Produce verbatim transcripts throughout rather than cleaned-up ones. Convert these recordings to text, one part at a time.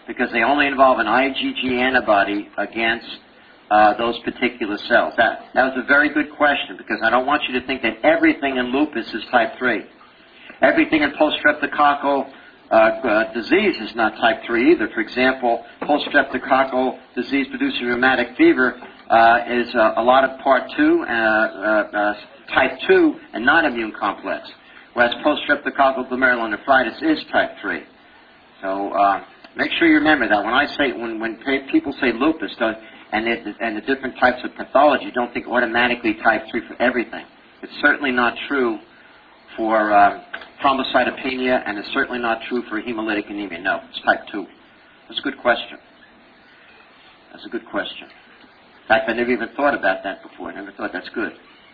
because they only involve an I G G antibody against uh, those particular cells. That, that was a very good question, because I don't want you to think that everything in lupus is type three. Everything in post-streptococcal uh, uh, disease is not type three either. For example, post-streptococcal disease-producing rheumatic fever uh, is uh, a lot of part two, uh, uh, uh, type two, and non-immune complex, whereas post-streptococcal glomerulonephritis is type three. So uh, make sure you remember that. When I say, when, when people say lupus, don't, and, it, and the different types of pathology, don't think automatically type three for everything. It's certainly not true for uh, thrombocytopenia, and it's certainly not true for hemolytic anemia. No, it's type two. That's a good question. That's a good question. In fact, I never even thought about that before. I never thought that's good.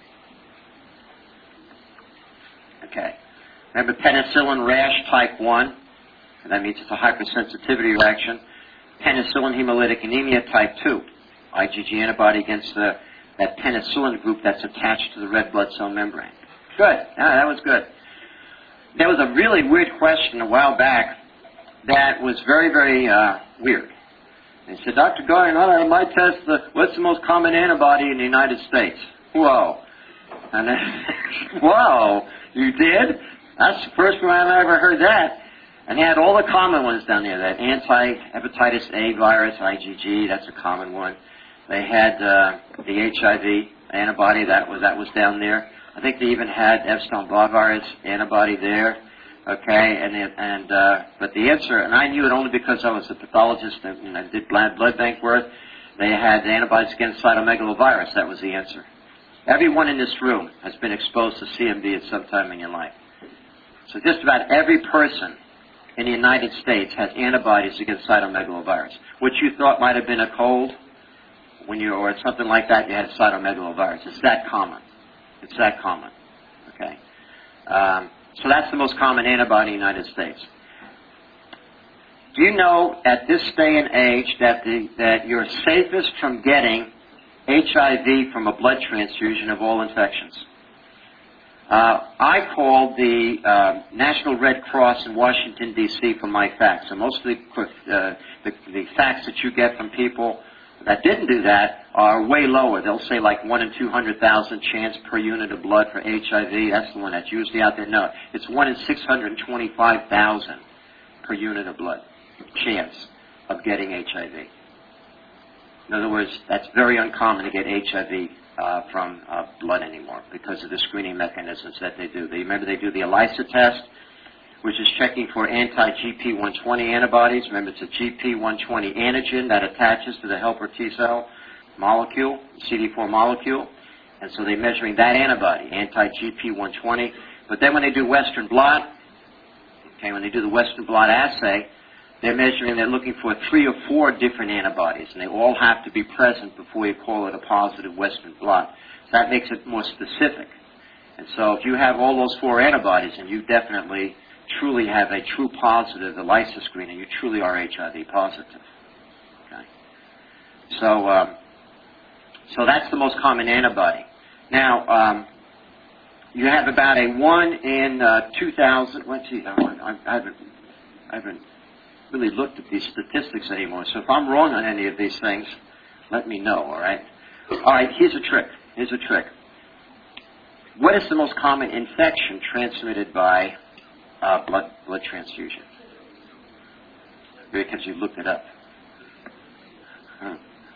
Okay. Remember penicillin rash type one? And that means it's a hypersensitivity reaction. Penicillin hemolytic anemia type two. I G G antibody against the, that penicillin group that's attached to the red blood cell membrane. Good. Yeah, that was good. There was a really weird question a while back that was very, very uh, weird. They said, Doctor Gardner, I might test the, what's the most common antibody in the United States? Whoa. And then, whoa, you did? That's the first time I've ever heard that. And they had all the common ones down there. That anti-hepatitis A virus, I G G, that's a common one. They had uh, the H I V antibody, that was that was down there. I think they even had Epstein-Barr virus antibody there. Okay, and it, and uh, but the answer, and I knew it only because I was a pathologist and, and I did blood blood bank work. They had antibodies against cytomegalovirus. That was the answer. Everyone in this room has been exposed to C M V at some time in your life. So just about every person in the United States has antibodies against cytomegalovirus. What you thought might have been a cold, when you or something like that, you had cytomegalovirus. It's that common. It's that common. Okay. Um, so that's the most common antibody in the United States. Do you know at this day and age that the that you're safest from getting H I V from a blood transfusion of all infections? Uh, I called the uh, National Red Cross in Washington, D C for my facts. And most of the, uh, the, the facts that you get from people that didn't do that are way lower. They'll say like one in two hundred thousand chance per unit of blood for H I V. That's the one that's usually out there. No, it's one in six hundred twenty-five thousand per unit of blood chance of getting H I V. In other words, that's very uncommon to get H I V uh, from uh, blood anymore because of the screening mechanisms that they do. They, remember, they do the ELISA test, which is checking for anti-G P one twenty antibodies. Remember, it's a G P one twenty antigen that attaches to the helper T cell molecule, C D four molecule. And so they're measuring that antibody, anti-G P one twenty. But then when they do Western blot, okay, when they do the Western blot assay, they're measuring, they're looking for three or four different antibodies, and they all have to be present before you call it a positive Western blot. So that makes it more specific. And so if you have all those four antibodies, and you definitely truly have a true positive ELISA screening, you truly are H I V positive. Okay. So, um, so that's the most common antibody. Now, um, you have about a one in uh, two thousand. Let's see, I, I haven't, I haven't really looked at these statistics anymore. So if I'm wrong on any of these things, let me know. All right. All right. Here's a trick. Here's a trick. What is the most common infection transmitted by Uh, blood blood transfusion? Because you looked it up. Huh.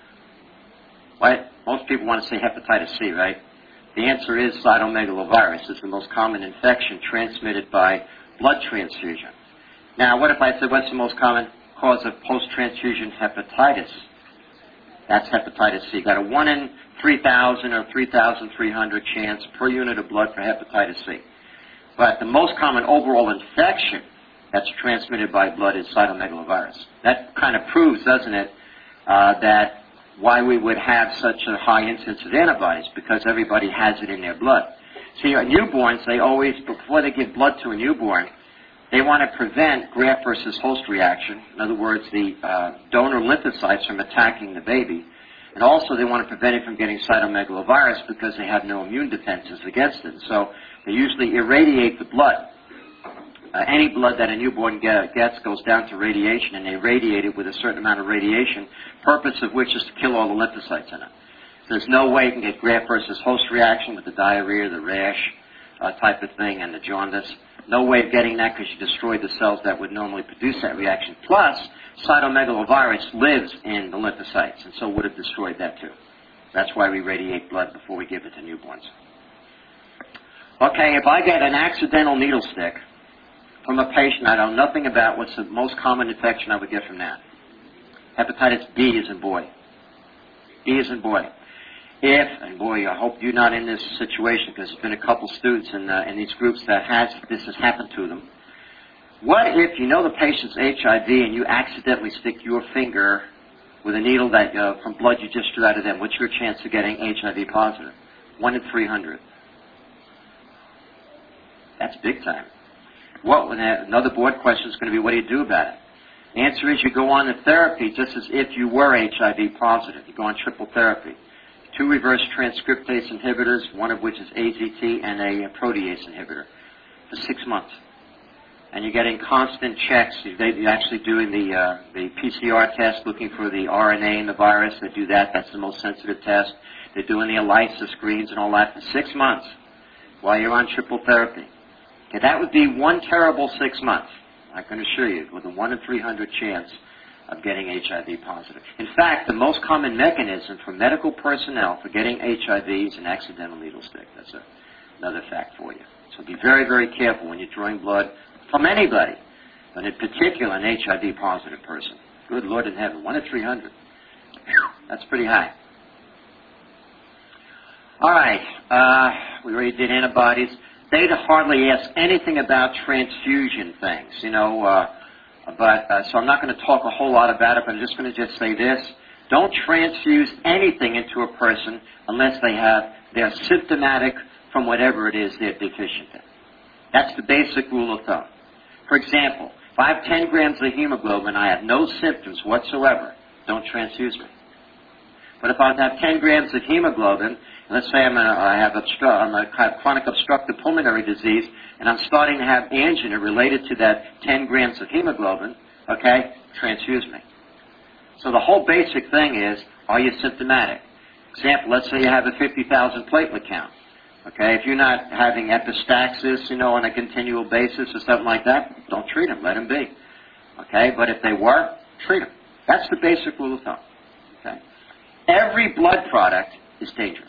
Why, most people want to say hepatitis C, right? The answer is cytomegalovirus is the most common infection transmitted by blood transfusion. Now, what if I said what's the most common cause of post-transfusion hepatitis? That's hepatitis C. Got a one in three thousand or three thousand three hundred chance per unit of blood for hepatitis C. But the most common overall infection that's transmitted by blood is cytomegalovirus. That kind of proves, doesn't it, uh, that why we would have such a high incidence of antibodies, because everybody has it in their blood. See, uh, newborns, they always, before they give blood to a newborn, they want to prevent graft versus host reaction. In other words, the uh, donor lymphocytes from attacking the baby. And also they want to prevent it from getting cytomegalovirus because they have no immune defenses against it. So they usually irradiate the blood uh, any blood that a newborn get, gets goes down to radiation, and they radiate it with a certain amount of radiation, purpose of which is to kill all the lymphocytes in it. So there's no way you can get graft versus host reaction with the diarrhea, the rash uh, type of thing, and the jaundice. No way of getting that because you destroyed the cells that would normally produce that reaction. Plus, cytomegalovirus lives in the lymphocytes, and so would have destroyed that too. That's why we radiate blood before we give it to newborns. Okay, if I get an accidental needle stick from a patient I know nothing about, what's the most common infection I would get from that? Hepatitis B as in boy. B as in boy. If, and boy, I hope you're not in this situation because there's been a couple students in, uh, in these groups that has this has happened to them. What if you know the patient's H I V and you accidentally stick your finger with a needle that uh, from blood you just drew out of them? What's your chance of getting H I V positive? One in three hundred. That's big time. What? Another board question is going to be, what do you do about it? The answer is you go on to therapy just as if you were H I V positive. You go on triple therapy. Two reverse transcriptase inhibitors, one of which is A Z T, and a protease inhibitor for six months. And you're getting constant checks. You're actually doing the, uh, the P C R test, looking for the R N A in the virus. They do that. That's the most sensitive test. They're doing the ELISA screens and all that for six months while you're on triple therapy. Okay, that would be one terrible six months, I can assure you, with a one in three hundred chance of getting H I V positive. In fact, the most common mechanism for medical personnel for getting H I V is an accidental needle stick. That's a, another fact for you. So be very, very careful when you're drawing blood from anybody, but in particular an H I V positive person. Good Lord in heaven, one in three hundred. That's pretty high. All right, uh, we already did antibodies. They'd hardly ask anything about transfusion things, you know, uh, but uh, so I'm not going to talk a whole lot about it, but I'm just going to just say this. Don't transfuse anything into a person unless they have, they're symptomatic from whatever it is they're deficient in. That's the basic rule of thumb. For example, if I have ten grams of hemoglobin, I have no symptoms whatsoever, don't transfuse me. But if I have ten grams of hemoglobin, let's say I'm a, I have, obstru- I'm a, I have chronic obstructive pulmonary disease, and I'm starting to have angina related to that ten grams of hemoglobin, okay, transfuse me. So the whole basic thing is, are you symptomatic? Example, let's say you have a fifty thousand platelet count. Okay, if you're not having epistaxis, you know, on a continual basis or something like that, don't treat them, let them be. Okay, but if they were, treat them. That's the basic rule of thumb. Okay, every blood product is dangerous.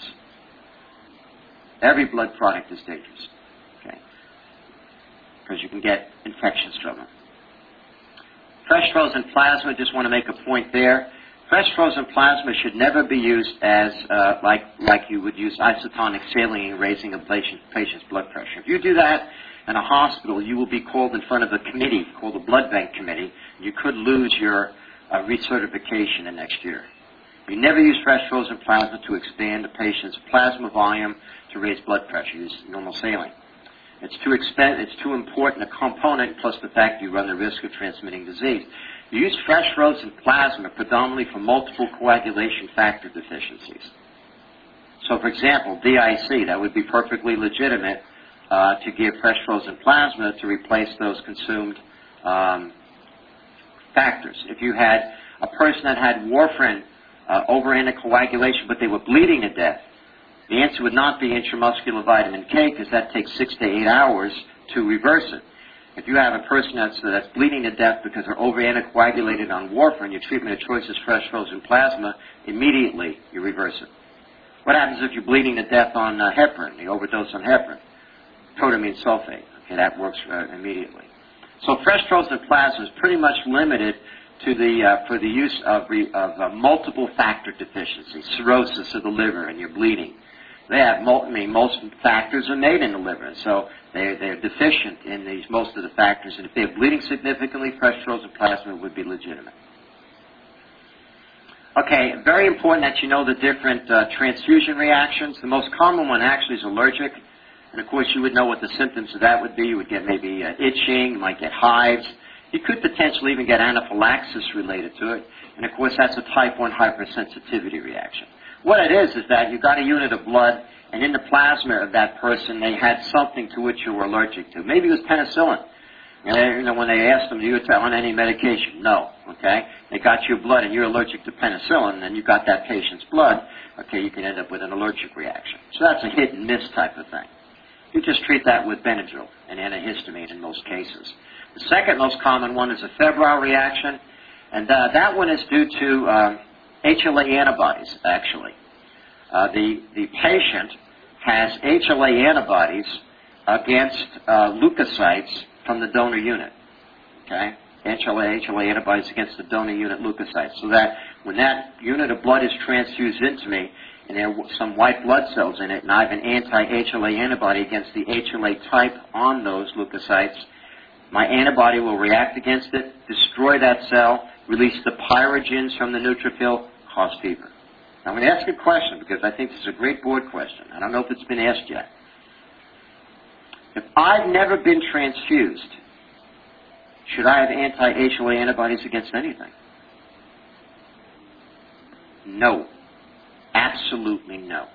Every blood product is dangerous, okay, because you can get infections from them. Fresh frozen plasma, just want to make a point there. Fresh frozen plasma should never be used as uh, like like you would use isotonic saline in raising a patient, patient's blood pressure. If you do that in a hospital, you will be called in front of a committee called the Blood Bank Committee. You could lose your uh, recertification the next year. You never use fresh frozen plasma to expand a patient's plasma volume to raise blood pressure. Use normal saline. It's too expen- It's too important a component, plus the fact you run the risk of transmitting disease. You use fresh frozen plasma predominantly for multiple coagulation factor deficiencies. So, for example, D I C, that would be perfectly legitimate uh, to give fresh frozen plasma to replace those consumed um, factors. If you had a person that had warfarin uh, over anticoagulation, but they were bleeding to death, the answer would not be intramuscular vitamin K, because that takes six to eight hours to reverse it. If you have a person that's, uh, that's bleeding to death because they're over-anticoagulated on warfarin, your treatment of choice is fresh frozen plasma, immediately you reverse it. What happens if you're bleeding to death on uh, heparin, you overdose on heparin? Protamine sulfate. Okay, that works uh, immediately. So fresh frozen plasma is pretty much limited to the, uh, for the use of, re, of uh, multiple factor deficiencies, cirrhosis of the liver and you're bleeding. They have, I mean, most factors are made in the liver, so they're, they're deficient in these, most of the factors. And if they're bleeding significantly, fresh frozen plasma would be legitimate. Okay, very important that you know the different uh, transfusion reactions. The most common one actually is allergic. And, of course, you would know what the symptoms of that would be. You would get maybe uh, itching, you might get hives. You could potentially even get anaphylaxis related to it. And, of course, that's a type one hypersensitivity reaction. What it is is that you got a unit of blood, and in the plasma of that person, they had something to which you were allergic to. Maybe it was penicillin. And, you know, when they asked them, do you on any medication? No. Okay? They got your blood and you're allergic to penicillin and you got that patient's blood. Okay, you can end up with an allergic reaction. So that's a hit and miss type of thing. You just treat that with Benadryl and antihistamine in most cases. The second most common one is a febrile reaction, and uh, that one is due to um, H L A antibodies, actually. Uh, the, the patient has H L A antibodies against uh, leukocytes from the donor unit. Okay? H L A, H L A antibodies against the donor unit leukocytes. So that when that unit of blood is transfused into me, and there are some white blood cells in it, and I have an anti-H L A antibody against the H L A type on those leukocytes, my antibody will react against it, destroy that cell, release the pyrogens from the neutrophil, cause fever. Now, I'm going to ask a question because I think this is a great board question. I don't know if it's been asked yet. If I've never been transfused, should I have anti-H L A antibodies against anything? No. Absolutely no.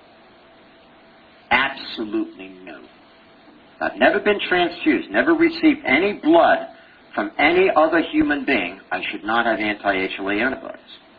Absolutely no. I've never been transfused, never received any blood from any other human being. I should not have anti-H L A antibodies.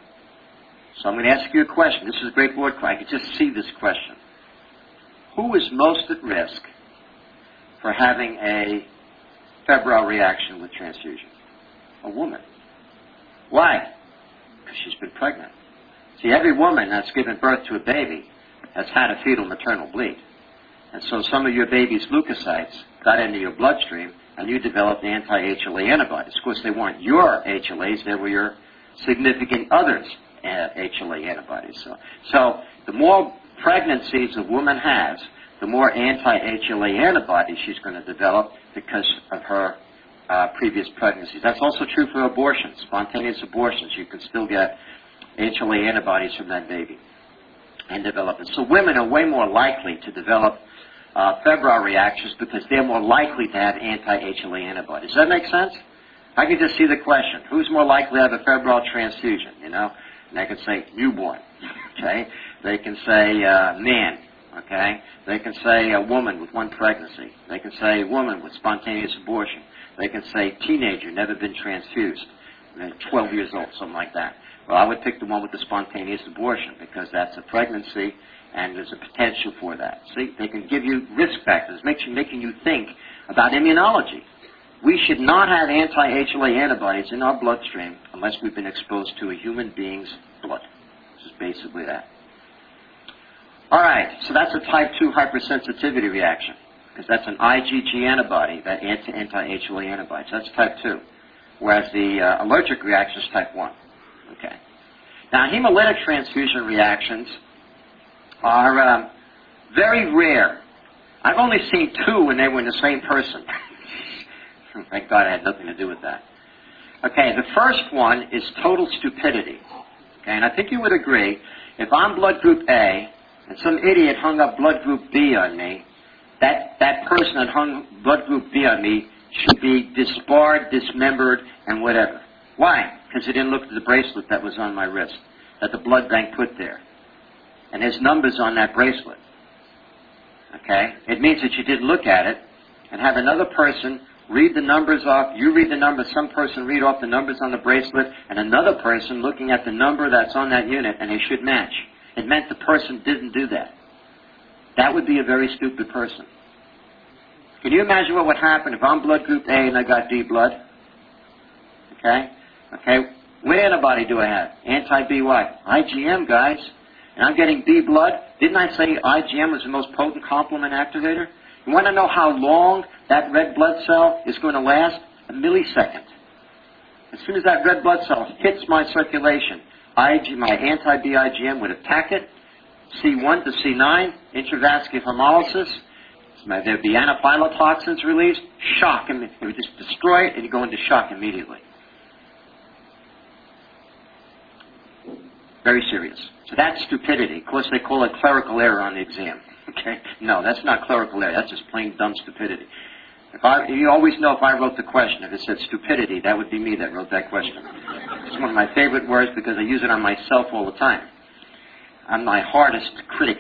So I'm going to ask you a question. This is a great board question. I can just see this question. Who is most at risk for having a febrile reaction with transfusion? A woman. Why? Because she's been pregnant. See, every woman that's given birth to a baby has had a fetal maternal bleed. And so some of your baby's leukocytes got into your bloodstream, and you developed anti-H L A antibodies. Of course, they weren't your H L As. They were your significant other's uh, H L A antibodies. So, so the more pregnancies a woman has, the more anti-H L A antibodies she's going to develop because of her uh, previous pregnancies. That's also true for abortions, spontaneous abortions. You can still get H L A antibodies from that baby and develop it. So women are way more likely to develop uh, febrile reactions because they're more likely to have anti-H L A antibodies. Does that make sense? I can just see the question. Who's more likely to have a febrile transfusion, you know? And they can say newborn, okay? They can say uh, man, okay? They can say a woman with one pregnancy. They can say woman with spontaneous abortion. They can say teenager, never been transfused, twelve years old, something like that. Well, I would pick the one with the spontaneous abortion because that's a pregnancy and there's a potential for that. See, they can give you risk factors, making you, making you think about immunology. We should not have anti-H L A antibodies in our bloodstream unless we've been exposed to a human being's blood. This is basically that. All right, so that's a type two hypersensitivity reaction because that's an IgG antibody, that anti-H L A antibody. So that's type two, whereas the uh, allergic reaction is type one. Okay. Now, hemolytic transfusion reactions are um, very rare. I've only seen two when they were in the same person. Thank God I had nothing to do with that. Okay, the first one is total stupidity. Okay, and I think you would agree, if I'm blood group A and some idiot hung up blood group B on me, that, that person that hung blood group B on me should be disbarred, dismembered, and whatever. Why? Because he didn't look at the bracelet that was on my wrist, that the blood bank put there. And there's numbers on that bracelet. Okay? It means that you didn't look at it and have another person read the numbers off. You read the numbers, some person read off the numbers on the bracelet, and another person looking at the number that's on that unit, and they should match. It meant the person didn't do that. That would be a very stupid person. Can you imagine what would happen if I'm blood group A and I got D blood? Okay? Okay, what antibody do I have? Anti-B what? I G M, guys. And I'm getting B blood. Didn't I say I G M was the most potent complement activator? You want to know how long that red blood cell is going to last? A millisecond. As soon as that red blood cell hits my circulation, I G, my anti-B I G M would attack it, C one to C nine, intravascular hemolysis. There'd be anaphylotoxins released, shock, and it would just destroy it, and you go into shock immediately. Very serious. So that's stupidity. Of course, they call it clerical error on the exam. Okay? No, that's not clerical error. That's just plain dumb stupidity. If I, you always know if I wrote the question, if it said stupidity, that would be me that wrote that question. It's one of my favorite words because I use it on myself all the time. I'm my hardest critic.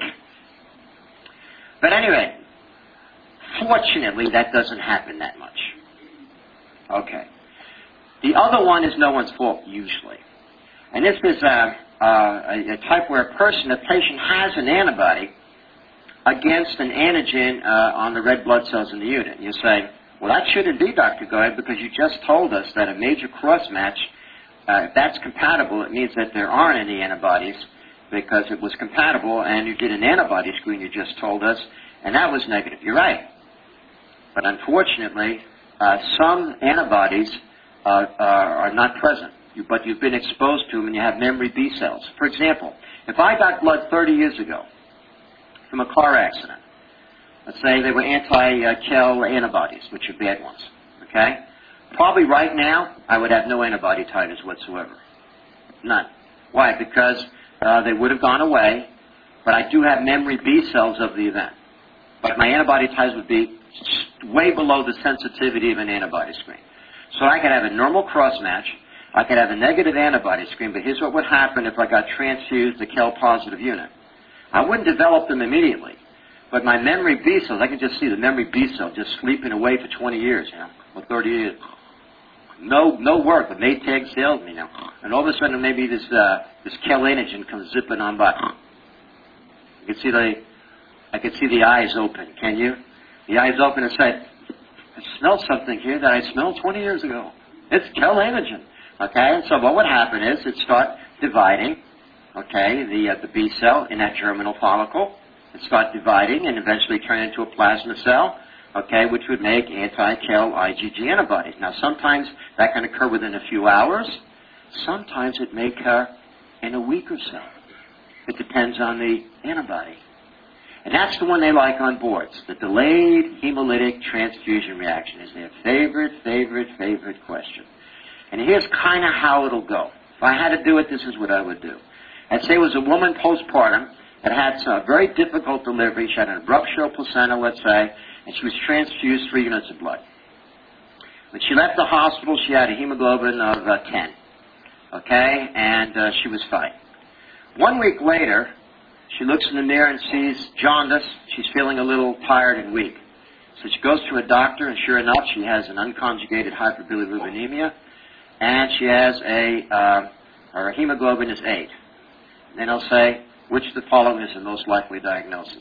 But anyway, fortunately, that doesn't happen that much. Okay. The other one is no one's fault, usually. And this is a, a, a type where a person, a patient has an antibody against an antigen uh, on the red blood cells in the unit. You say, well, that shouldn't be, Doctor Goyette, because you just told us that a major cross-match, uh, if that's compatible, it means that there aren't any antibodies because it was compatible, and you did an antibody screen, you just told us, and that was negative. You're right. But unfortunately, uh, some antibodies uh, are, are not present, you, but you've been exposed to them and you have memory B cells. For example, if I got blood thirty years ago from a car accident, let's say they were anti-Kel antibodies, which are bad ones, okay? Probably right now, I would have no antibody titers whatsoever. None. Why? Because uh, they would have gone away, but I do have memory B cells of the event. But my antibody titers would be way below the sensitivity of an antibody screen. So I could have a normal cross-match, I could have a negative antibody screen, but here's what would happen if I got transfused the Kel-positive unit. I wouldn't develop them immediately, but my memory B cells, I can just see the memory B cell just sleeping away for twenty years, you know, or thirty years. No, no work, but Maytag sales, you know. And all of a sudden, maybe this uh, this Kel antigen comes zipping on by. You can see the, I can see the eyes open. Can you? The eyes open and say, "I smell something here that I smelled twenty years ago. It's Kel antigen." Okay, and so what would happen is it start dividing. Okay, the uh, the B cell in that germinal follicle, it start dividing and eventually turn into a plasma cell. Okay, which would make anti-Kel IgG antibodies. Now, sometimes that can occur within a few hours. Sometimes it may occur in a week or so. It depends on the antibody. And that's the one they like on boards. The delayed hemolytic transfusion reaction is their favorite, favorite, favorite question. And here's kind of how it'll go. If I had to do it, this is what I would do. I'd say it was a woman postpartum that had some very difficult delivery. She had an abruptional placenta, let's say, and she was transfused three units of blood. When she left the hospital, she had a hemoglobin of uh, ten, okay, and uh, she was fine. One week later, she looks in the mirror and sees jaundice. She's feeling a little tired and weak. So she goes to a doctor, and sure enough, she has an unconjugated hyperbilirubinemia, and she has a, uh, her hemoglobin is eight. And then I'll say, which of the following is the most likely diagnosis?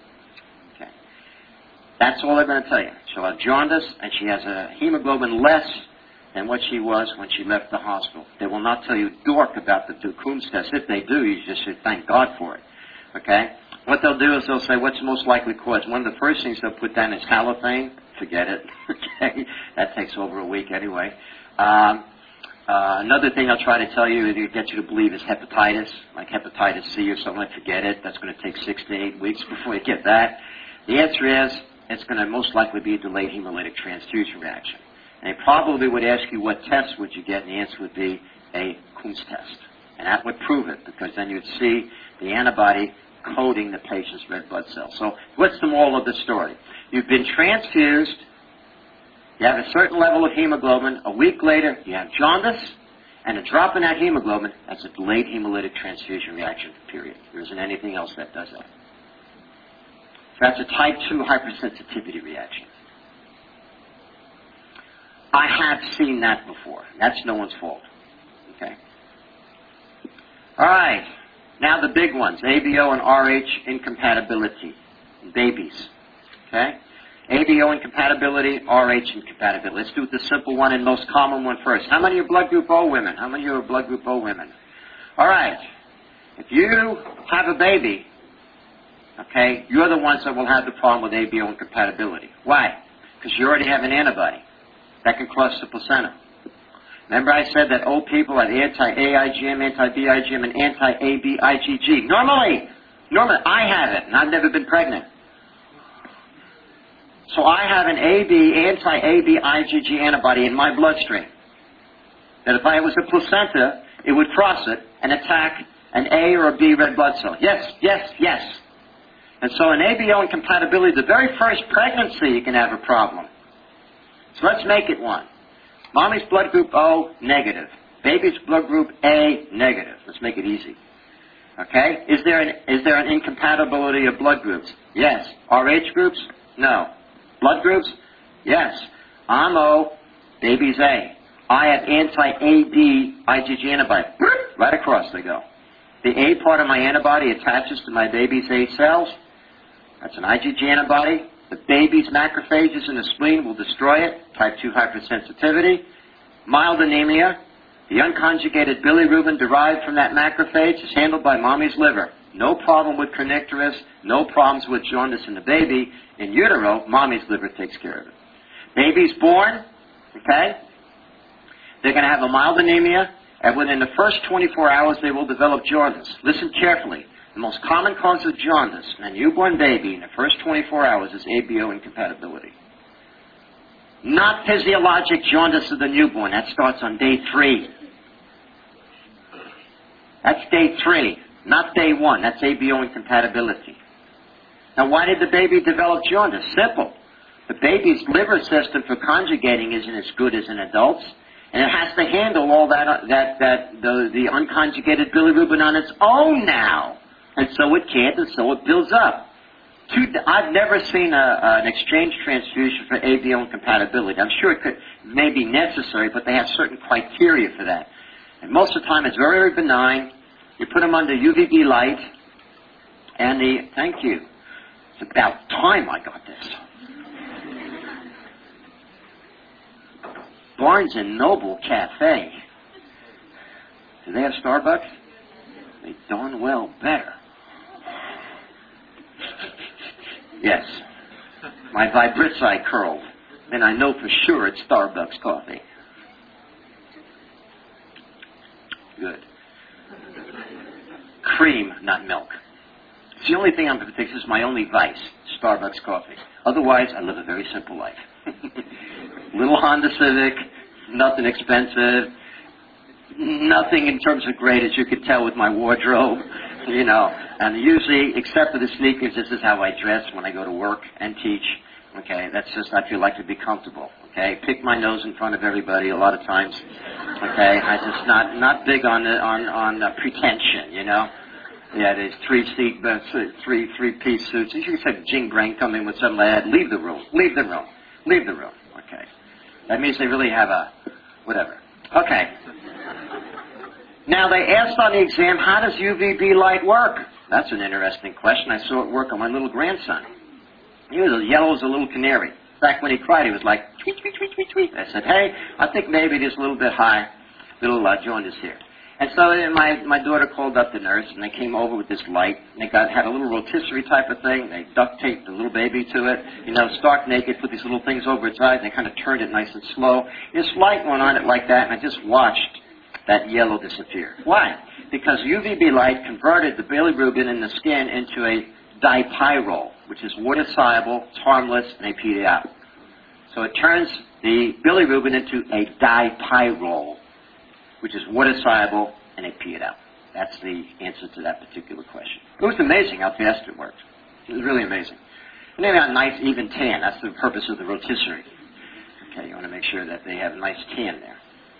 That's all they're going to tell you. She'll have jaundice, and she has a hemoglobin less than what she was when she left the hospital. They will not tell you dork about the Coombs test. If they do, you just should thank God for it. Okay? What they'll do is they'll say, what's the most likely cause? One of the first things they'll put down is halothane. Forget it. Okay? That takes over a week anyway. Um, uh, another thing I'll try to tell you, to get you to believe, is hepatitis, like hepatitis C or something like forget it. That's going to take six to eight weeks before you get that. The answer is, it's going to most likely be a delayed hemolytic transfusion reaction. And they probably would ask you what test would you get, and the answer would be a Coombs test. And that would prove it, because then you'd see the antibody coating the patient's red blood cells. So what's the moral of the story? You've been transfused, you have a certain level of hemoglobin, a week later you have jaundice, and a drop in that hemoglobin, that's a delayed hemolytic transfusion reaction, period. There isn't anything else that does that. That's a type two hypersensitivity reaction. I have seen that before. That's no one's fault. Okay? All right. Now the big ones, A B O and R H incompatibility in babies. Okay? A B O incompatibility, R H incompatibility. Let's do the simple one and most common one first. How many are blood group O women? How many are blood group O women? All right. If you have a baby, okay, you're the ones that will have the problem with A B O incompatibility. Why? Because you already have an antibody that can cross the placenta. Remember I said that old people have anti-A I G M, anti-B I G M, and anti-A B I G G. Normally, normally, I have it, and I've never been pregnant. So I have an A B, anti-A B I G G antibody in my bloodstream. That if I was a placenta, it would cross it and attack an A or a B red blood cell. Yes, yes, yes. And so in A B O incompatibility, the very first pregnancy, you can have a problem. So let's make it one. Mommy's blood group O, negative. Baby's blood group A, negative. Let's make it easy. Okay? Is there an, is there an incompatibility of blood groups? Yes. R H groups? No. Blood groups? Yes. I'm O, Baby's A. I have anti-A B IgG antibody. Right across they go. The A part of my antibody attaches to my baby's A cells. That's an IgG antibody. The baby's macrophages in the spleen will destroy it. Type two hypersensitivity. Mild anemia. The unconjugated bilirubin derived from that macrophage is handled by mommy's liver. No problem with kernicterus. No problems with jaundice in the baby. In utero, mommy's liver takes care of it. Baby's born, okay? They're going to have a mild anemia, and within the first twenty-four hours, they will develop jaundice. Listen carefully. The most common cause of jaundice in a newborn baby in the first twenty-four hours is A B O incompatibility. Not physiologic jaundice of the newborn. That starts on day three. That's day three, not day one. That's A B O incompatibility. Now, why did the baby develop jaundice? Simple. The baby's liver system for conjugating isn't as good as an adult's, and it has to handle all that, uh, that, that the, the unconjugated bilirubin on its own now. And so it can't, and so it builds up. Two, I've never seen a, an exchange transfusion for A B O incompatibility. I'm sure it could may be necessary, but they have certain criteria for that. And most of the time it's very, very benign. You put them under U V B light, and the, thank you. It's about time I got this. Barnes and Noble Cafe. Do they have Starbucks? They darn well better. Yes. My vibritzi curled, and I know for sure it's Starbucks coffee. Good. Cream, not milk. It's the only thing I'm going to take. This is my only vice, Starbucks coffee. Otherwise, I live a very simple life. Little Honda Civic, nothing expensive, nothing in terms of great, as you could tell with my wardrobe, you know. And usually, except for the sneakers, this is how I dress when I go to work and teach. Okay, that's just, I feel like to be comfortable. Okay, pick my nose in front of everybody a lot of times. Okay, I just not not big on the, on on uh, pretension, you know. Yeah, there's three seat, uh, three three piece suits. You should have Jing Brain come in with some lad. Leave the room. Leave the room. Leave the room. Okay, that means they really have a whatever. Okay. Now they asked on the exam, how does U V B light work? That's an interesting question. I saw it work on my little grandson. He was as yellow as a little canary. In fact, when he cried, he was like, tweet, tweet, tweet, tweet, tweet. I said, hey, I think maybe there's a little bit high, little uh, jaundice here. And so then my, my daughter called up the nurse, and they came over with this light, and they got had a little rotisserie type of thing. They duct taped the little baby to it, you know, stark naked, put these little things over its eyes, and they kind of turned it nice and slow. This light went on it like that, and I just watched that yellow disappear. Why? Because U V B light converted the bilirubin in the skin into a dipyrrole, which is water-soluble, it's harmless, and they pee it out. So it turns the bilirubin into a dipyrrole, which is water-soluble, and they pee it out. That's the answer to that particular question. It was amazing how fast it worked. It was really amazing. And they got a nice, even tan. That's the purpose of the rotisserie. Okay, you want to make sure that they have a nice tan there.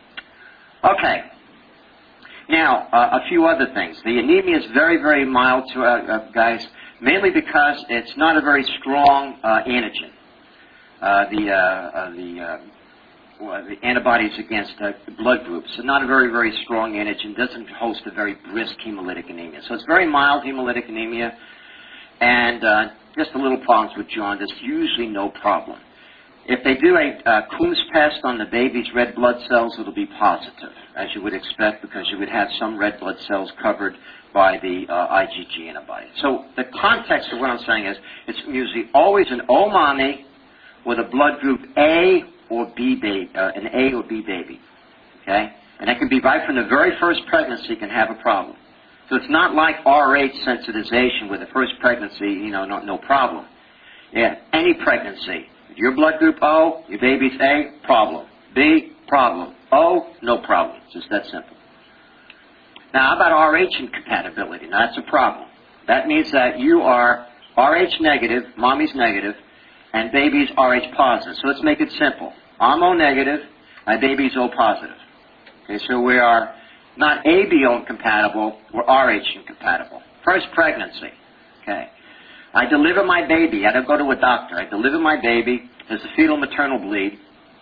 Okay. Now, uh, a few other things. The anemia is very, very mild to uh, uh, guys, mainly because it's not a very strong uh, antigen. Uh, the uh, uh, the, uh, well, the antibodies against uh, blood groups are not a very, very strong antigen. Doesn't host a very brisk hemolytic anemia. So it's very mild hemolytic anemia, and uh, just a little problems with jaundice. Usually no problem. If they do a uh, Coombs test on the baby's red blood cells, it'll be positive, as you would expect, because you would have some red blood cells covered by the uh, IgG antibody. So the context of what I'm saying is it's usually always an O mommy with a blood group A or B baby, uh, an A or B baby, okay? And that can be right from the very first pregnancy can have a problem. So it's not like R H sensitization with the first pregnancy, you know, no, no problem. Yeah, any pregnancy. Your blood group O, your baby's A, problem. B, problem. O, no problem. It's just that simple. Now, how about R H incompatibility? Now, that's a problem. That means that you are R H negative, mommy's negative, and baby's R H positive. So let's make it simple. I'm O negative, my baby's O positive. Okay, so we are not A B O incompatible, we're R H incompatible. First pregnancy. Okay. I deliver my baby. I don't go to a doctor. I deliver my baby. There's a fetal maternal bleed.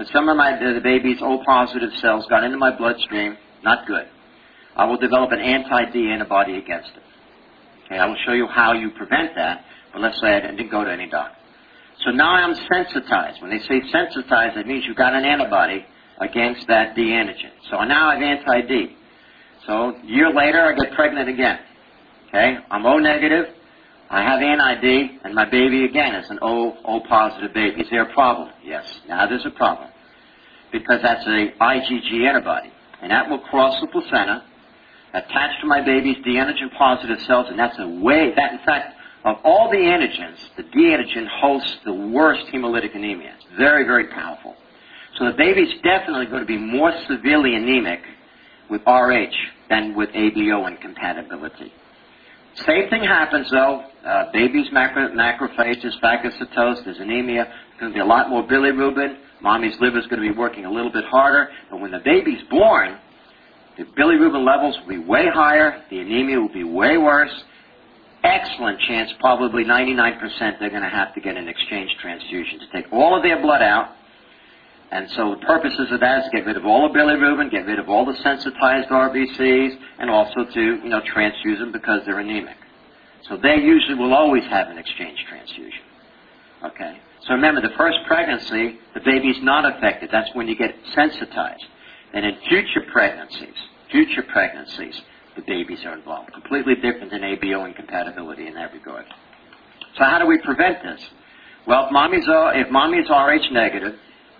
but some of my, the baby's O-positive cells got into my bloodstream, not good. I will develop an anti-D antibody against it. Okay, I will show you how you prevent that, but let's say I didn't go to any doctor. So now I'm sensitized. When they say sensitized, that means you've got an antibody against that D antigen. So now I have anti-D. So a year later, I get pregnant again. Okay, I'm O negative, I have anti-D, and my baby again is an O, O-positive baby. Is there a problem? Yes. Now there's a problem. Because that's a IgG antibody. And that will cross the placenta, attach to my baby's D antigen positive cells, and that's a way, that in fact, of all the antigens, the D antigen hosts the worst hemolytic anemia. It's very, very powerful. So the baby's definitely going to be more severely anemic with R H than with A B O incompatibility. Same thing happens though. Uh, baby's macro, macrophages, phagocytosis, there's anemia. There's going to be a lot more bilirubin. Mommy's liver is going to be working a little bit harder. But when the baby's born, the bilirubin levels will be way higher. The anemia will be way worse. Excellent chance, probably ninety-nine percent, they're going to have to get an exchange transfusion to take all of their blood out. And so the purposes of that is to get rid of all the bilirubin, get rid of all the sensitized R B Cs, and also to, you know, transfuse them because they're anemic. So they usually will always have an exchange transfusion. Okay? So remember, the first pregnancy, the baby's not affected. That's when you get sensitized. And in future pregnancies, future pregnancies, the babies are involved. Completely different than A B O incompatibility in that regard. So how do we prevent this? Well, if mommy's, if mommy's R H negative,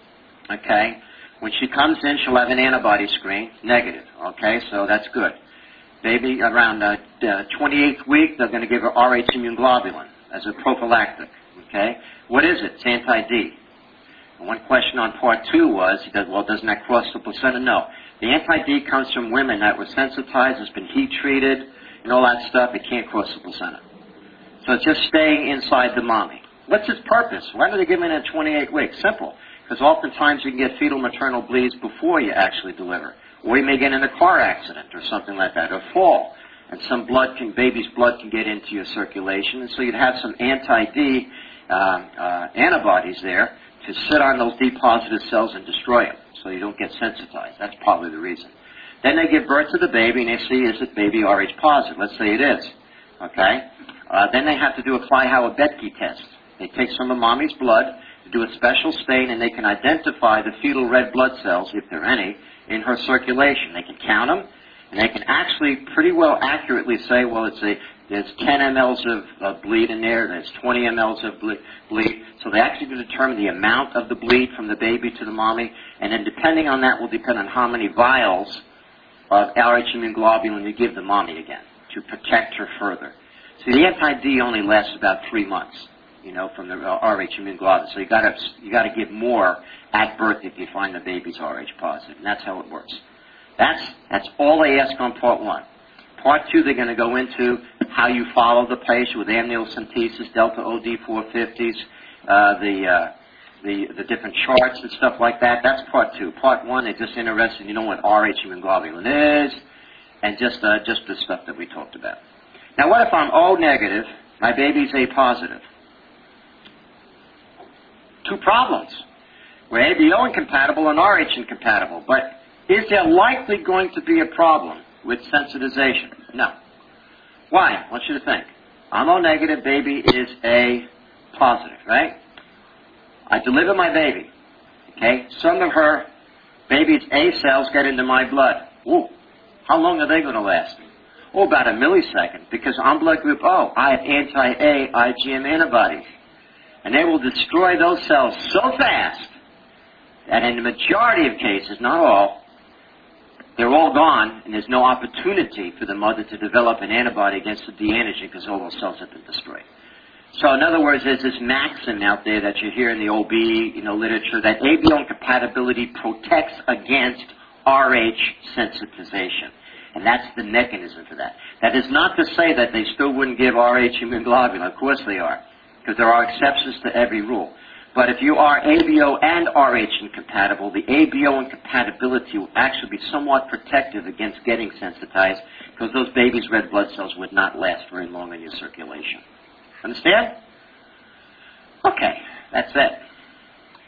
okay, when she comes in, she'll have an antibody screen, negative, okay, so that's good. Baby, around the uh, uh, twenty-eighth week, they're going to give her R H immune globulin as a prophylactic, okay. What is it? It's anti-D. And one question on part two was, he does, well, doesn't that cross the placenta? No. The anti-D comes from women that were sensitized, has been heat-treated, and all that stuff. It can't cross the placenta. So it's just staying inside the mommy. What's its purpose? Why do they give it at twenty-eight weeks? Simple. Because oftentimes you can get fetal maternal bleeds before you actually deliver. Or you may get in a car accident or something like that, or fall. And some blood can, baby's blood can get into your circulation. And so you'd have some anti-D uh, uh, antibodies there to sit on those D-positive cells and destroy them so you don't get sensitized. That's probably the reason. Then they give birth to the baby and they see, is it baby R H positive? Let's say it is. Okay? Uh, then they have to do a Kleihauer-Betke test. They take some of mommy's blood, do a special stain, and they can identify the fetal red blood cells, if there are any, in her circulation. They can count them, and they can actually pretty well accurately say, well, it's a, there's ten milliliters of, of bleed in there, there's twenty milliliters of ble- bleed. So they actually can determine the amount of the bleed from the baby to the mommy, and then depending on that will depend on how many vials of R H immune globulin you give the mommy again to protect her further. See, the anti-D only lasts about three months. You know, from the R H immune globulin. So you got to you got to give more at birth if you find the baby's R H positive, and that's how it works. That's that's all they ask on part one. Part two, they're going to go into how you follow the patient with amniocentesis, delta O D four fifties, uh, the uh, the the different charts and stuff like that. That's part two. Part one, they're just interested. You know what R H immune globulin is, and just uh, just the stuff that we talked about. Now, what if I'm O negative, my baby's A positive? Two problems. We're A B O incompatible and R H incompatible. But is there likely going to be a problem with sensitization? No. Why? I want you to think. I'm O negative, baby is A positive, right? I deliver my baby. Okay? Some of her baby's A cells get into my blood. Ooh. How long are they going to last? Oh, about a millisecond. Because I'm blood group O. I have anti-A IgM antibodies. And they will destroy those cells so fast that in the majority of cases, not all, they're all gone and there's no opportunity for the mother to develop an antibody against the D antigen because all those cells have been destroyed. So in other words, there's this maxim out there that you hear in the O B you know, literature that A B O incompatibility protects against R H sensitization. And that's the mechanism for that. That is not to say that they still wouldn't give R H immune globulin. Of course they are. Because there are exceptions to every rule. But if you are A B O and R H incompatible, the A B O incompatibility will actually be somewhat protective against getting sensitized because those babies' red blood cells would not last very long in your circulation. Understand? Okay, that's it.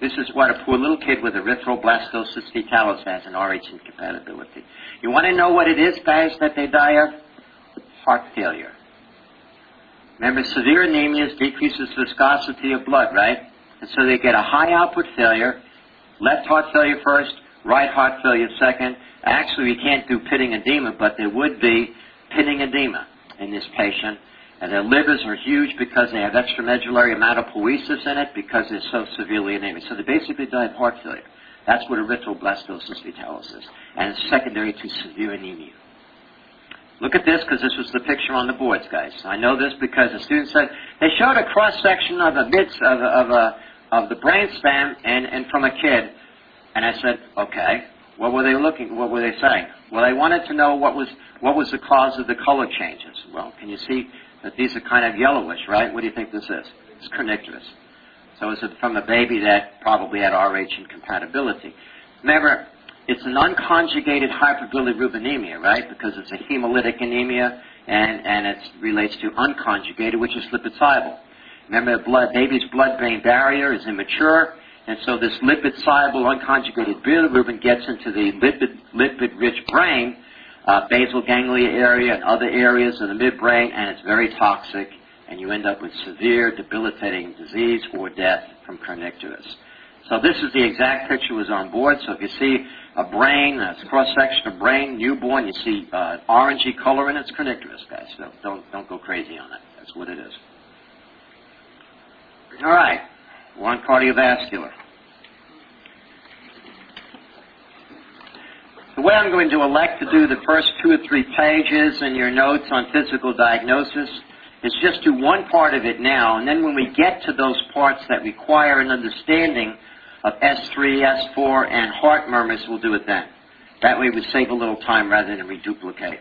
This is what a poor little kid with erythroblastosis fetalis has, an R H incompatibility. You want to know what it is, guys, that they die of? Heart failure. Remember, severe anemia decreases viscosity of blood, right? And so they get a high output failure, left heart failure first, right heart failure second. Actually, we can't do pitting edema, but there would be pitting edema in this patient. And their livers are huge because they have extramedullary hematopoiesis in it because they're so severely anemic. So they basically die of heart failure. That's what erythroblastosis fetalis is. And it's secondary to severe anemia. Look at this, because this was the picture on the boards, guys. I know this because the student said they showed a cross-section of a mid of a, of a of the brainstem and, and from a kid. And I said, okay, what were they looking, what were they saying? Well, they wanted to know what was what was the cause of the color changes. Well, can you see that these are kind of yellowish, right? What do you think this is? It's kernicterus. So it's from a baby that probably had R H incompatibility. Remember, it's an unconjugated hyperbilirubinemia, right? Because it's a hemolytic anemia, and, and it relates to unconjugated, which is lipid-soluble. Remember, the blood, baby's blood-brain barrier is immature, and so this lipid-soluble unconjugated bilirubin gets into the lipid, lipid-rich brain, uh, basal ganglia area and other areas of the midbrain, and it's very toxic, and you end up with severe debilitating disease or death from kernicterus. So this is the exact picture was on board. So if you see a brain, a cross-section of brain, newborn, you see uh, orangey color in it, it's kernicterus, guys. So don't, don't go crazy on it. That's what it is. All right. We're on cardiovascular. The way I'm going to elect to do the first two or three pages in your notes on physical diagnosis is just do one part of it now, and then when we get to those parts that require an understanding of S three, S four, and heart murmurs, we'll do it then. That way we save a little time rather than reduplicate.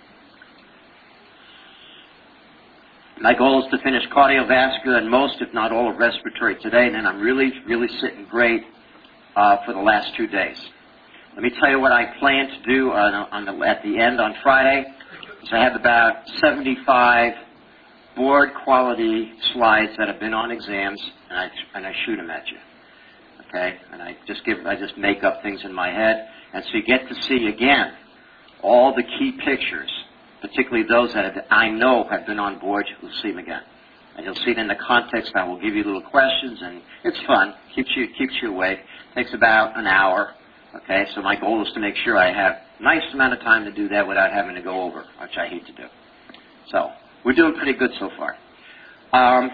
My goal is to finish cardiovascular and most, if not all, of respiratory today, and then I'm really, really sitting great uh, for the last two days. Let me tell you what I plan to do on, on the, at the end on Friday. Is I have about seventy-five board quality slides that have been on exams, and I, and I shoot them at you. Okay, and I just give, I just make up things in my head, and so you get to see again all the key pictures, particularly those that have, I know have been on board. You'll see them again, and you'll see it in the context. I will give you little questions, and it's fun. keeps you keeps you awake. Takes about an hour. Okay, so my goal is to make sure I have a nice amount of time to do that without having to go over, which I hate to do. So we're doing pretty good so far. Um,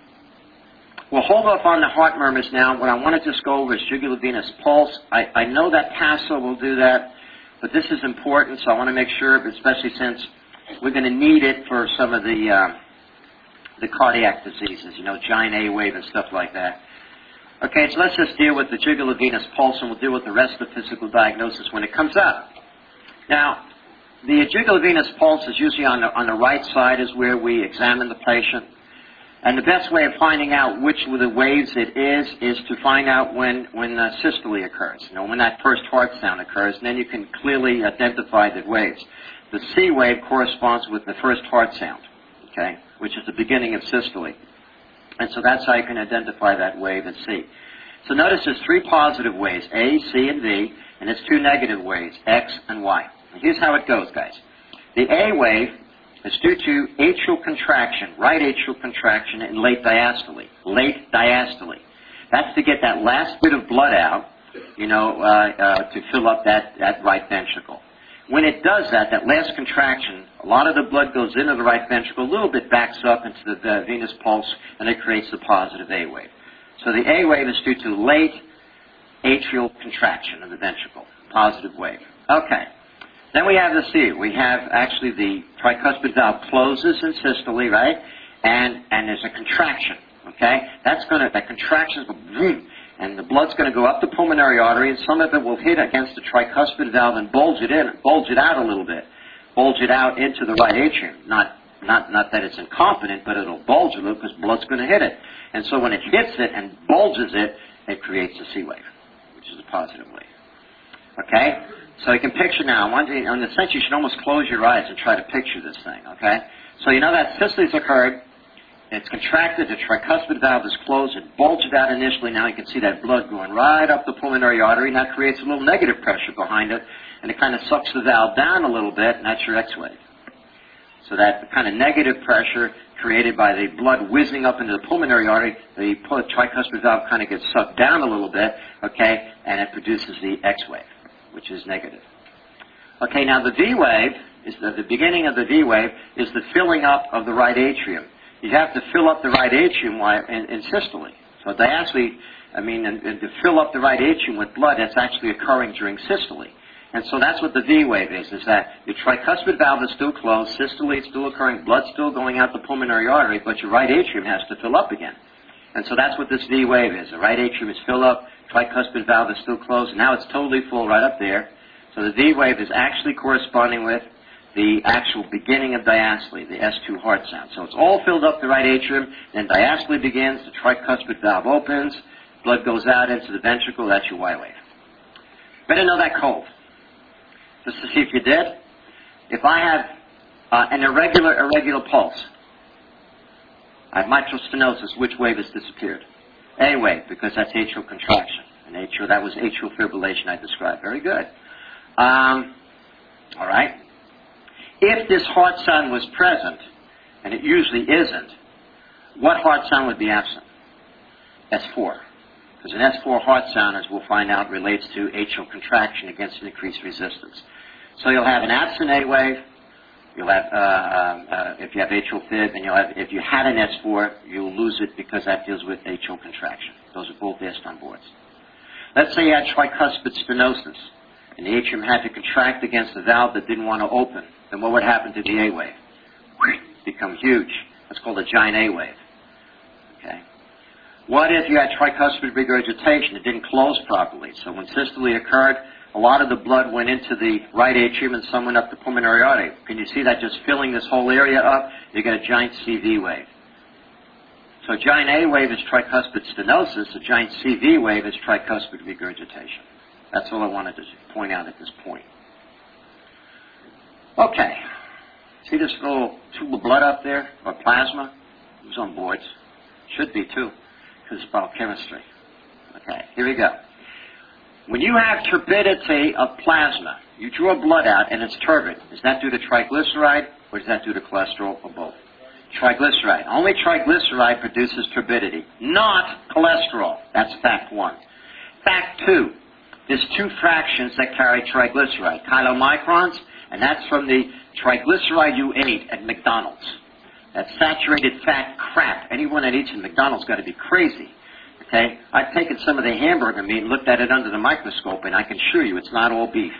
We'll hold off on the heart murmurs now. What I want to just go over is jugular venous pulse. I, I know that PASO will do that, but this is important, so I want to make sure, especially since we're going to need it for some of the uh, the cardiac diseases, you know, giant A wave and stuff like that. Okay, so let's just deal with the jugular venous pulse, and we'll deal with the rest of the physical diagnosis when it comes up. Now, the jugular venous pulse is usually on the, on the right side is where we examine the patient. And the best way of finding out which of the waves it is is to find out when, when uh, systole occurs, you know, when that first heart sound occurs, and then you can clearly identify the waves. The C wave corresponds with the first heart sound, okay, which is the beginning of systole. And so that's how you can identify that wave at C. So notice there's three positive waves, A, C, and V, and there's two negative waves, X and Y. And here's how it goes, guys. The A wave is due to atrial contraction, right atrial contraction, and late diastole. Late diastole. That's to get that last bit of blood out, you know, uh, uh, to fill up that, that right ventricle. When it does that, that last contraction, a lot of the blood goes into the right ventricle, a little bit backs up into the, the venous pulse, and it creates the positive A wave. So the A wave is due to late atrial contraction of the ventricle, positive wave. Okay. Then we have the C. We have actually the tricuspid valve closes in systole, right? And and there's a contraction, okay? That's going to, that contraction is going boom, and the blood's going to go up the pulmonary artery, and some of it will hit against the tricuspid valve and bulge it in, bulge it out a little bit, bulge it out into the right atrium. Not not not that it's incompetent, but it'll bulge a little because blood's going to hit it. And so when it hits it and bulges it, it creates a C wave, which is a positive wave. Okay? So you can picture now, one day, in a sense you should almost close your eyes and try to picture this thing, okay? So you know that systole's occurred, It's contracted, the tricuspid valve is closed, it bulges out initially. Now you can see that blood going right up the pulmonary artery, and that creates a little negative pressure behind it, and it kind of sucks the valve down a little bit, and that's your X-wave. So that kind of negative pressure created by the blood whizzing up into the pulmonary artery, the tricuspid valve kind of gets sucked down a little bit, okay, and it produces the X-wave, which is negative. Okay, now the V-wave, is the, the beginning of the V-wave is the filling up of the right atrium. You have to fill up the right atrium in, in systole. So diastole, I mean, and, and to fill up the right atrium with blood, that's actually occurring during systole. And so that's what the V-wave is, is that your tricuspid valve is still closed, systole is still occurring, blood's still going out the pulmonary artery, but your right atrium has to fill up again. And so that's what this V-wave is. The right atrium is filled up, tricuspid valve is still closed, and now it's totally full right up there. So the V-wave is actually corresponding with the actual beginning of diastole, the S two heart sound. So it's all filled up the right atrium, then diastole begins, the tricuspid valve opens, blood goes out into the ventricle, that's your Y-wave. Better know that cold. Just to see if you did. If I have uh, an irregular, irregular pulse, I have mitral stenosis, which wave has disappeared? A wave, because that's atrial contraction. And atrial, that was atrial fibrillation I described. Very good. Um, all right. If this heart sound was present, and it usually isn't, what heart sound would be absent? S four. Because an S four heart sound, as we'll find out, relates to atrial contraction against an increased resistance. So you'll have an absent A wave. You'll have, uh, uh, if you have atrial fib, and you'll have, if you had an S four, you'll lose it because that deals with atrial contraction. Those are both asked on boards. Let's say you had tricuspid stenosis, and the atrium had to contract against the valve that didn't want to open. Then what would happen to the A wave? Become huge. That's called a giant A wave. Okay. What if you had tricuspid regurgitation? It didn't close properly. So when systole occurred, a lot of the blood went into the right atrium and some went up the pulmonary artery. Can you see that just filling this whole area up? You get a giant C V wave. So a giant A wave is tricuspid stenosis. A giant C V wave is tricuspid regurgitation. That's all I wanted to point out at this point. Okay. See this little tube of blood up there, or plasma? It was on boards. Should be, too, because it's biochemistry. Okay, here we go. When you have turbidity of plasma, you draw blood out and it's turbid. Is that due to triglyceride, or is that due to cholesterol, or both? Triglyceride. Only triglyceride produces turbidity, not cholesterol. That's fact one. Fact two, there's two fractions that carry triglyceride, chylomicrons, and that's from the triglyceride you ate at McDonald's. That saturated fat crap. Anyone that eats at McDonald's got to be crazy. Okay? I've taken some of the hamburger meat and looked at it under the microscope, and I can assure you it's not all beef.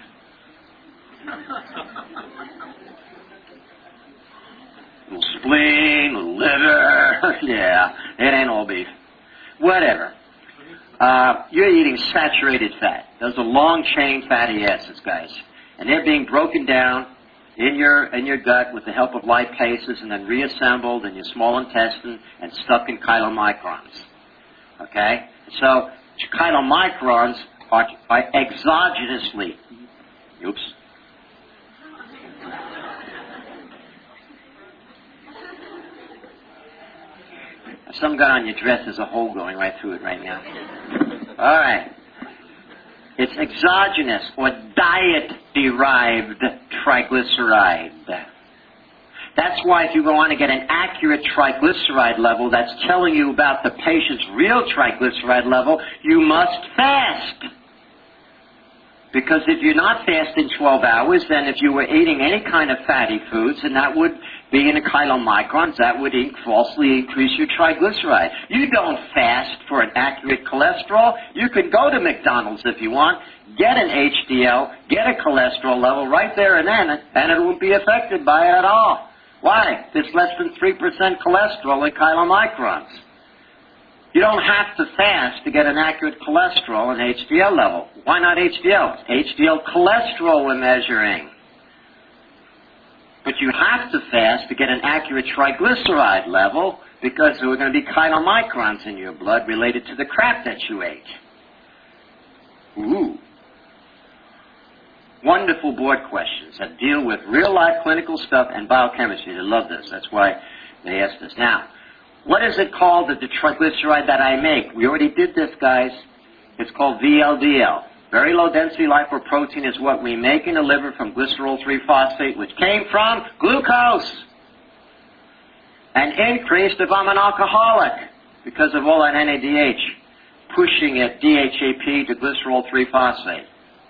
Little spleen, little liver. Yeah, it ain't all beef. Whatever. Uh, you're eating saturated fat. Those are long-chain fatty acids, guys. And they're being broken down in your in your gut with the help of lipases and then reassembled in your small intestine and stuck in chylomicrons. Okay? So chylomicrons are, are exogenously, oops. Some got on your dress, there's a hole going right through it right now. All right. It's exogenous or diet-derived triglyceride. That's why if you go on to get an accurate triglyceride level that's telling you about the patient's real triglyceride level, you must fast. Because if you're not fasting twelve hours, then if you were eating any kind of fatty foods, and that would be in the chylomicrons, that would falsely increase your triglyceride. You don't fast for an accurate cholesterol. You can go to McDonald's if you want, get an H D L, get a cholesterol level right there and then, and it won't be affected by it at all. Why? There's less than three percent cholesterol in chylomicrons. You don't have to fast to get an accurate cholesterol and H D L level. Why not H D L? H D L cholesterol we're measuring. But you have to fast to get an accurate triglyceride level because there are going to be chylomicrons in your blood related to the crap that you ate. Ooh. Wonderful board questions that deal with real-life clinical stuff and biochemistry. They love this. That's why they asked this. Now, What is it called, the triglyceride that I make? We already did this, guys. It's called V L D L. Very low density lipoprotein is what we make in the liver from glycerol three phosphate, which came from glucose. And increased if I'm an alcoholic because of all that N A D H pushing it D H A P to glycerol three phosphate.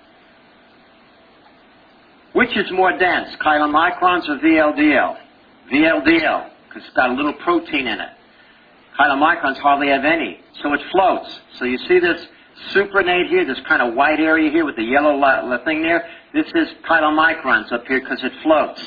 Which is more dense, chylomicrons or V L D L? V L D L, because it's got a little protein in it. Chylomicrons hardly have any, so it floats. So you see this supernate here, this kind of white area here with the yellow thing there? This is chylomicrons up here because it floats.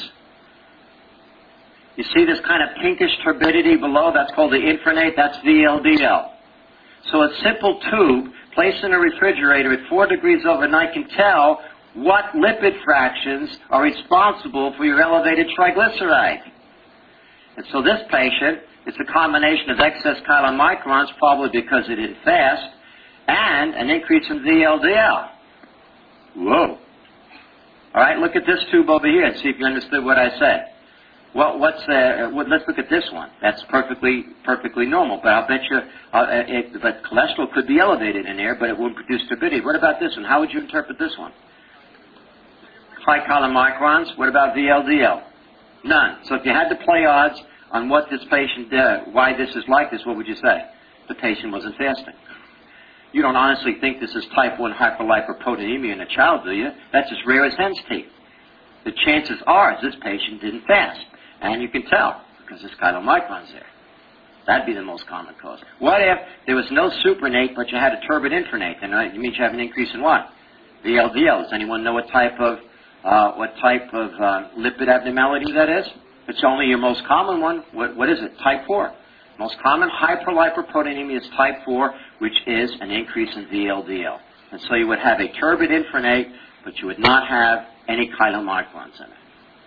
You see this kind of pinkish turbidity below? That's called the infranate. That's V L D L. So a simple tube placed in a refrigerator at four degrees overnight can tell what lipid fractions are responsible for your elevated triglyceride. And so this patient, it's a combination of excess chylomicrons, probably because it didn't fast, and an increase in V L D L. Whoa. All right, look at this tube over here and see if you understood what I said. Well, what's, uh, what, let's look at this one. That's perfectly perfectly normal, but I'll bet you, uh, it, but cholesterol could be elevated in there, but it won't produce turbidity. What about this one? How would you interpret this one? High chylomicrons. What about V L D L? None. So if you had to play odds on what this patient did, why this is like this, what would you say? The patient wasn't fasting. You don't honestly think this is type one hyperlipoproteinemia in a child, do you? That's as rare as hen's teeth. The chances are is this patient didn't fast. And you can tell, because there's chylomicrons there. That'd be the most common cause. What if there was no supernate, but you had a turbid infranate? And it means you have an increase in what? V L D L. Does anyone know what type of uh, what type of uh, lipid abnormality that is? It's only your most common one. What, what is it? Type four. Most common hyperlipoproteinemia is type four, which is an increase in V L D L. And so you would have a turbid infranate, but you would not have any chylomicrons in it.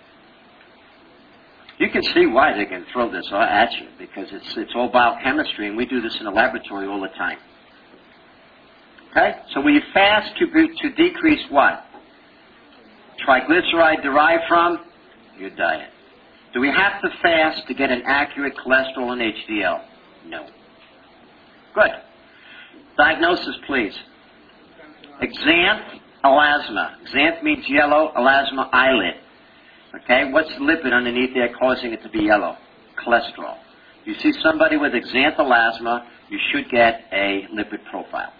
You can see why they can throw this at you, because it's, it's all biochemistry, and we do this in the laboratory all the time. Okay? So we fast to, to decrease what? Triglyceride derived from your diet. Do we have to fast to get an accurate cholesterol and H D L? No. Good. Diagnosis, please. Xanth elasma. Xanth means yellow, elasma eyelid. Okay, what's the lipid underneath there causing it to be yellow? Cholesterol. You see somebody with xanthelasma, you should get a lipid profile.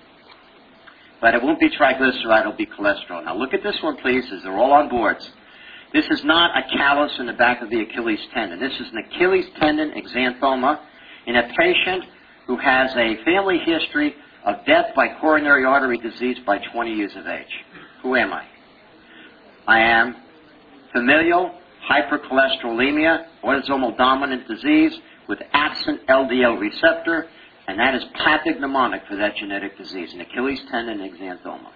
But it won't be triglyceride, it'll be cholesterol. Now look at this one, please, as they're all on boards. This is not a callus in the back of the Achilles tendon. This is an Achilles tendon exanthoma in a patient who has a family history of death by coronary artery disease by twenty years of age. Who am I? I am familial hypercholesterolemia, autosomal dominant disease with absent L D L receptor, and that is pathognomonic for that genetic disease, an Achilles tendon exanthoma.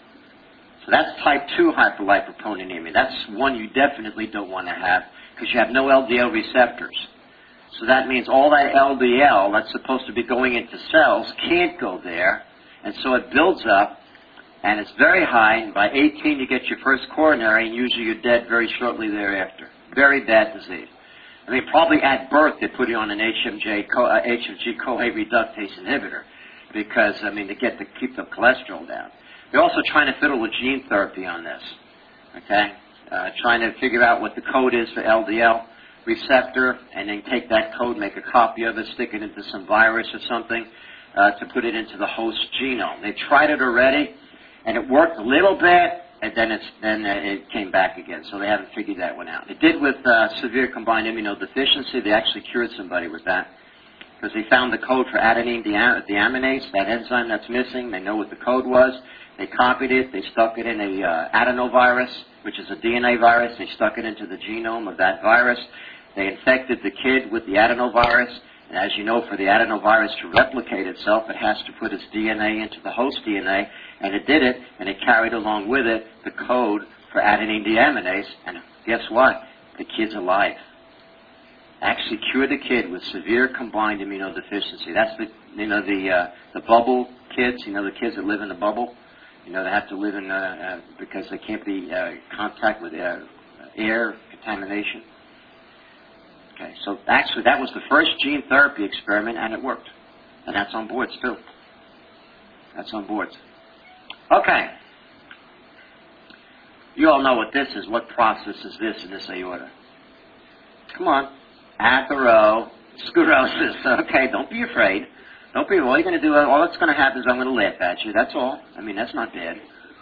So that's type two hyperlipoproteinemia. That's one you definitely don't want to have because you have no L D L receptors. So that means all that L D L that's supposed to be going into cells can't go there, and so it builds up, and it's very high, and by eighteen you get your first coronary, and usually you're dead very shortly thereafter. Very bad disease. I mean, probably at birth they put you on an H M G CoA reductase inhibitor because, I mean, to get to keep the cholesterol down. They're also trying to fiddle with gene therapy on this, okay? Uh, trying to figure out what the code is for L D L receptor, and then take that code, make a copy of it, stick it into some virus or something uh, to put it into the host genome. They tried it already, and it worked a little bit, and then it's then it came back again. So they haven't figured that one out. It did with uh, severe combined immunodeficiency. They actually cured somebody with that because they found the code for adenine deaminase, that enzyme that's missing. They know what the code was. They copied it. They stuck it in a uh, adenovirus, which is a D N A virus. They stuck it into the genome of that virus. They infected the kid with the adenovirus. And as you know, for the adenovirus to replicate itself, it has to put its D N A into the host D N A. And it did it, and it carried along with it the code for adenine deaminase. And guess what? The kid's alive. Actually cured the kid with severe combined immunodeficiency. That's the, you know, the uh, the bubble kids. You know, the kids that live in the bubble. You know, they have to live in uh, uh, because they can't be uh, contact with uh, air contamination. Okay, so actually that was the first gene therapy experiment, and it worked. And that's on boards, too. That's on boards. Okay. You all know what this is. What process is this in this aorta? Come on. Atherosclerosis. Okay, don't be afraid. Don't be, all you're going to do, all that's going to happen is I'm going to laugh at you. That's all. I mean, that's not bad.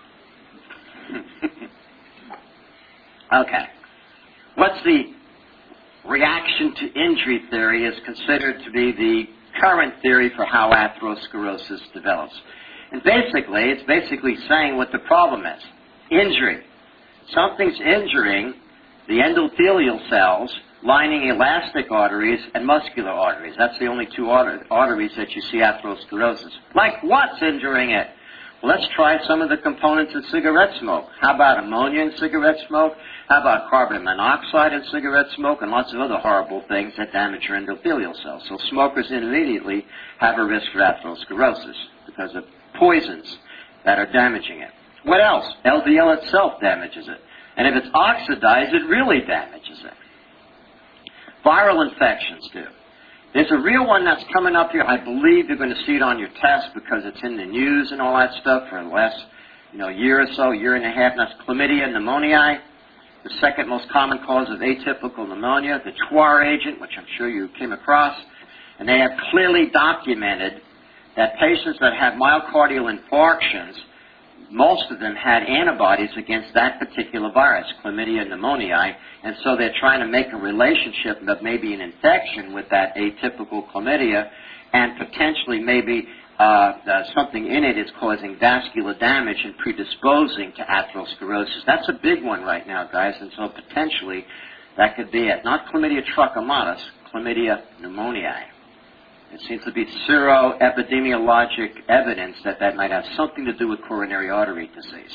Okay. What's the reaction to injury theory is considered to be the current theory for how atherosclerosis develops. And basically, it's basically saying what the problem is. Injury. Something's injuring the endothelial cells lining elastic arteries and muscular arteries. That's the only two arteries that you see atherosclerosis. Like what's injuring it? Well, let's try some of the components of cigarette smoke. How about ammonia in cigarette smoke? How about carbon monoxide in cigarette smoke? And lots of other horrible things that damage your endothelial cells. So smokers immediately have a risk for atherosclerosis because of poisons that are damaging it. What else? L D L itself damages it. And if it's oxidized, it really damages it. Viral infections do. There's a real one that's coming up here. I believe you're going to see it on your test because it's in the news and all that stuff for the last, you know, year or so, year and a half. And that's chlamydia pneumoniae, the second most common cause of atypical pneumonia, the T W A R agent, which I'm sure you came across. And they have clearly documented that patients that have myocardial infarctions, most of them had antibodies against that particular virus, chlamydia pneumoniae, and so they're trying to make a relationship of maybe an infection with that atypical chlamydia, and potentially maybe uh, uh, something in it is causing vascular damage and predisposing to atherosclerosis. That's a big one right now, guys, and so potentially that could be it. Not chlamydia trachomatis, chlamydia pneumoniae. It seems to be sero-epidemiologic evidence that that might have something to do with coronary artery disease.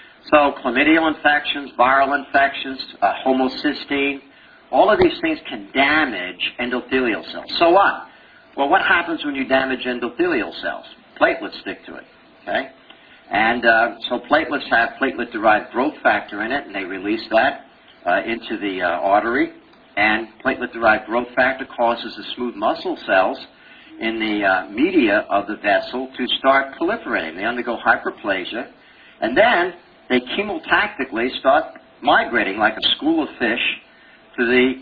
So chlamydial infections, viral infections, uh, homocysteine, all of these things can damage endothelial cells. So what? Well, what happens when you damage endothelial cells? Platelets stick to it, okay? And uh, so platelets have platelet-derived growth factor in it, and they release that uh, into the uh, artery. And platelet-derived growth factor causes the smooth muscle cells in the uh, media of the vessel to start proliferating. They undergo hyperplasia, and then they chemotactically start migrating like a school of fish to the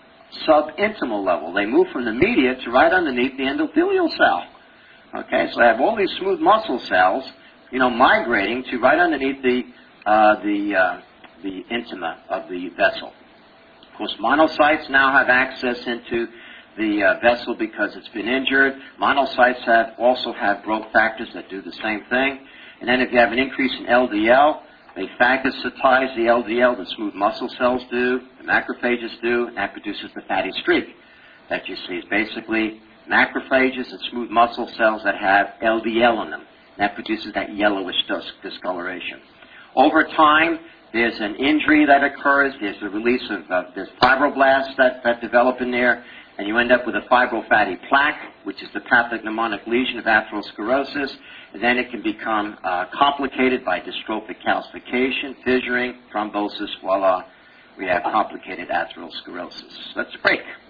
subintimal level. They move from the media to right underneath the endothelial cell. Okay, so I have all these smooth muscle cells, you know, migrating to right underneath the uh, the uh, the intima of the vessel. Of course, monocytes now have access into the uh, vessel because it's been injured. Monocytes have also have growth factors that do the same thing. And then if you have an increase in L D L, they phagocytize the L D L, the smooth muscle cells do, the macrophages do, and that produces the fatty streak that you see. It's basically macrophages and smooth muscle cells that have L D L in them. And that produces that yellowish discoloration. Over time, there's an injury that occurs. There's the release of uh, there's fibroblasts that, that develop in there, and you end up with a fibrofatty plaque, which is the pathognomonic lesion of atherosclerosis. And then it can become uh, complicated by dystrophic calcification, fissuring, thrombosis. Voila, we have complicated atherosclerosis. Let's break.